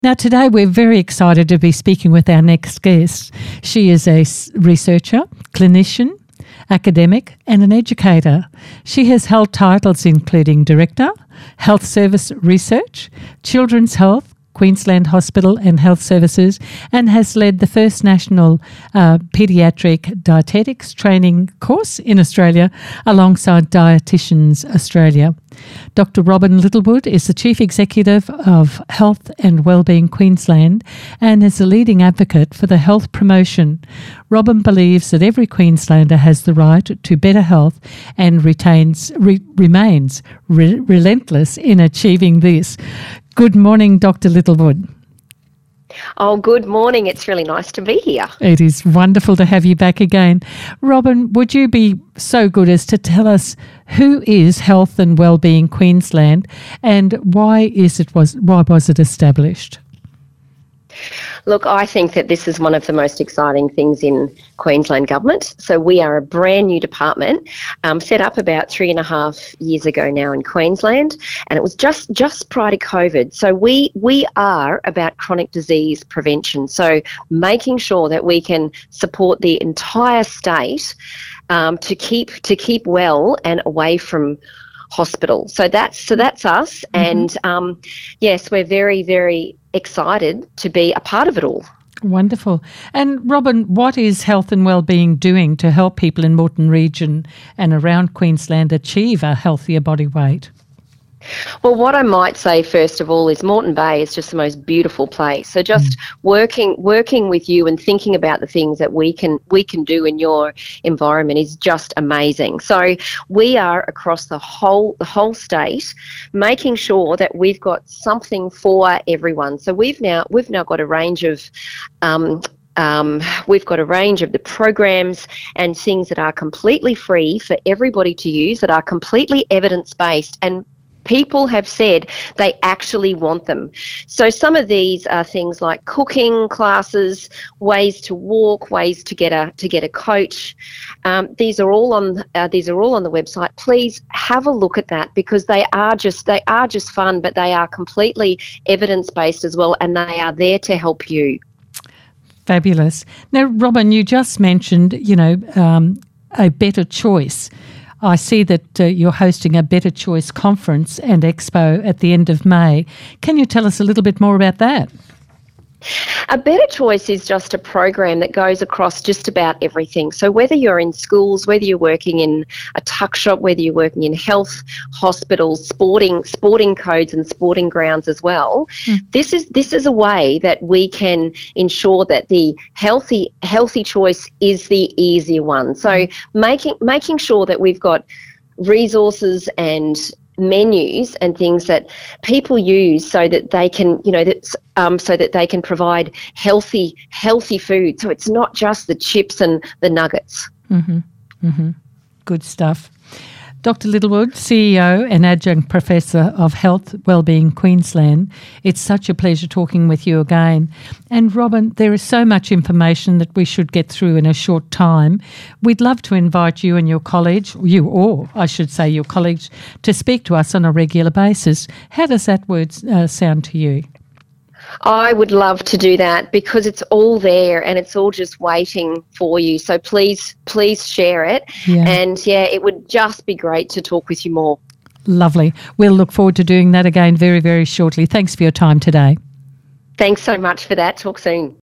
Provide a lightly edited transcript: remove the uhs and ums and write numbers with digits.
Now, today we're very excited to be speaking with our next guest. She is a researcher, clinician, academic and an educator. She has held titles including Director, Health Service Research, Children's Health, Queensland Hospital and Health Services, and has led the first national paediatric dietetics training course in Australia alongside Dietitians Australia. Dr. Robyn Littlewood is the Chief Executive of Health and Wellbeing Queensland and is a leading advocate for the health promotion. Robyn believes that every Queenslander has the right to better health and remains relentless in achieving this. Good morning, Dr. Littlewood. Oh, good morning. It's really nice to be here. It is wonderful to have you back again. Robyn, would you be so good as to tell us who is Health and Wellbeing Queensland and why was it established? Look, I think that this is one of the most exciting things in Queensland Government. So we are a brand new department set up about 3.5 years ago now in Queensland, and it was just prior to COVID. So we are about chronic disease prevention. So making sure that we can support the entire state to keep well and away from hospital. So that's us, and yes, we're very, very excited to be a part of it all. Wonderful. And Robyn, what is Health and Wellbeing doing to help people in Moreton region and around Queensland achieve a healthier body weight? Well, what I might say first of all is Moreton Bay is just the most beautiful place. So just working with you and thinking about the things that we can do in your environment is just amazing. So we are across the whole state, making sure that we've got something for everyone. So we've now got a range of we've got a range of the programs and things that are completely free for everybody to use, that are completely evidence-based, and people have said they actually want them. So some of these are things like cooking classes, ways to walk, ways to get a coach. These are all on the website. Please have a look at that, because they are just fun, but they are completely evidence-based as well, and they are there to help you. Fabulous. Now, Robyn, you just mentioned, a better choice. I see that you're hosting a Better Choice conference and expo at the end of May. Can you tell us a little bit more about that? A Better Choice is just a program that goes across just about everything. So whether you're in schools, whether you're working in a tuck shop, whether you're working in health, hospitals, sporting codes and sporting grounds as well, this is a way that we can ensure that the healthy choice is the easier one. So making sure that we've got resources and menus and things that people use so that they can, so that they can provide healthy food. So it's not just the chips and the nuggets. Good stuff. Dr. Littlewood, CEO and Adjunct Professor of Health Wellbeing Queensland, it's such a pleasure talking with you again. And Robyn, there is so much information that we should get through in a short time. We'd love to invite you and your colleagues, your colleagues, to speak to us on a regular basis. How does that word sound to you? I would love to do that, because it's all there and it's all just waiting for you. So please share it. Yeah. And it would just be great to talk with you more. Lovely. We'll look forward to doing that again very, very shortly. Thanks for your time today. Thanks so much for that. Talk soon.